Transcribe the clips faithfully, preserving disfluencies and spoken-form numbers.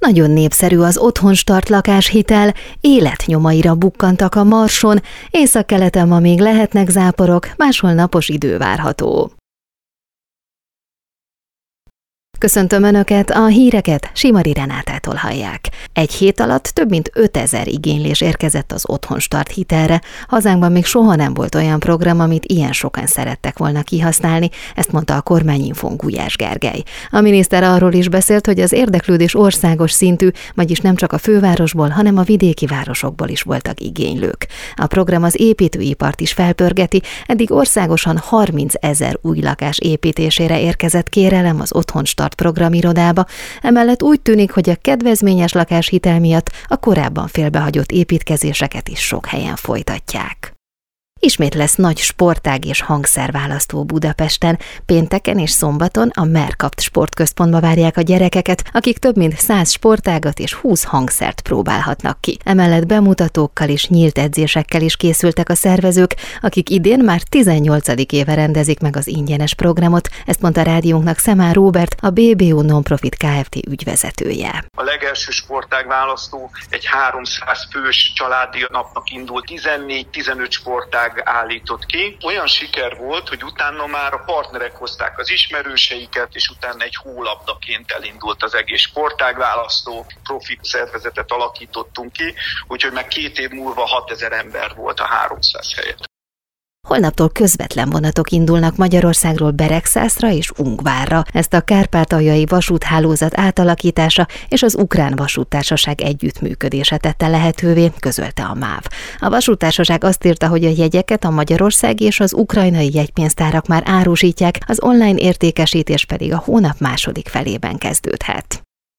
Nagyon népszerű az otthonstart lakáshitel, életnyomaira bukkantak a Marson, északkeleten ma még lehetnek záporok, máshol napos idő várható. Köszöntöm Önöket, a híreket Simari Renátától hallják. Egy hét alatt több mint ötezer igénylés érkezett az otthonstart hitelre. Hazánkban még soha nem volt olyan program, amit ilyen sokan szerettek volna kihasználni, ezt mondta a Kormányinfón Gulyás Gergely. A miniszter arról is beszélt, hogy az érdeklődés országos szintű, vagyis nem csak a fővárosból, hanem a vidéki városokból is voltak igénylők. A program az építőipart is felpörgeti, eddig országosan harmincezer új lakás építésére érkezett kérelem az otthonstart programirodába, emellett úgy tűnik, hogy a kedvezményes lakáshitel miatt a korábban félbehagyott építkezéseket is sok helyen folytatják. Ismét lesz nagy sportág és hangszerválasztó Budapesten. Pénteken és szombaton a Mercapt sportközpontba várják a gyerekeket, akik több mint száz sportágat és húsz hangszert próbálhatnak ki. Emellett bemutatókkal és nyílt edzésekkel is készültek a szervezők, akik idén már tizennyolcadik éve rendezik meg az ingyenes programot, ezt mondta rádiónknak Szemán Róbert, a bé bé o Nonprofit Kft. Ügyvezetője. A legelső sportágválasztó egy háromszáz fős családi napnak indult, tizennégy-tizenöt sportág állított ki. Olyan siker volt, hogy utána már a partnerek hozták az ismerőseiket, és utána egy hólabdaként elindult az egész sportágválasztó. Profi szervezetet alakítottunk ki, úgyhogy meg két év múlva hatezer ember volt a háromszáz helyett. Holnaptól közvetlen vonatok indulnak Magyarországról Beregszászra és Ungvárra. Ezt a kárpátaljai vasúthálózat átalakítása és az Ukrán Vasúttársaság együttműködése tette lehetővé, közölte a MÁV. A vasúttársaság azt írta, hogy a jegyeket a magyarországi és az ukrajnai jegypénztárak már árusítják, az online értékesítés pedig a hónap második felében kezdődhet.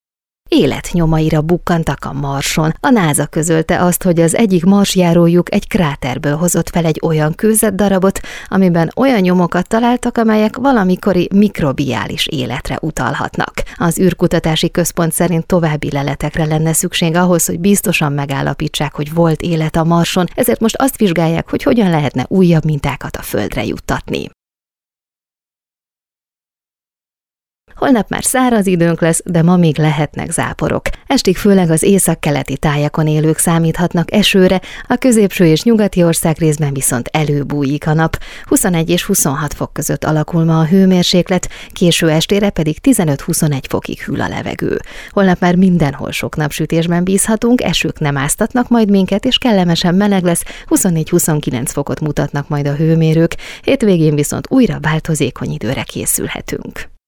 Életnyomaira bukkantak a Marson. A NASA közölte azt, hogy az egyik marsjárójuk egy kráterből hozott fel egy olyan kőzetdarabot, amiben olyan nyomokat találtak, amelyek valamikori mikrobiális életre utalhatnak. Az űrkutatási központ szerint további leletekre lenne szükség ahhoz, hogy biztosan megállapítsák, hogy volt élet a Marson, ezért most azt vizsgálják, hogy hogyan lehetne újabb mintákat a Földre juttatni. Holnap már száraz időnk lesz, de ma még lehetnek záporok. Estig főleg az északkeleti tájakon élők számíthatnak esőre, a középső és nyugati országrészben viszont előbújik a nap. huszonegy és huszonhat fok között alakul ma a hőmérséklet, késő estére pedig tizenöt-huszonegy fokig hűl a levegő. Holnap már mindenhol sok napsütésben bízhatunk, esők nem áztatnak majd minket, és kellemesen meleg lesz, huszonnégy-huszonkilenc fokot mutatnak majd a hőmérők, hétvégén viszont újra változékony időre készülhetünk.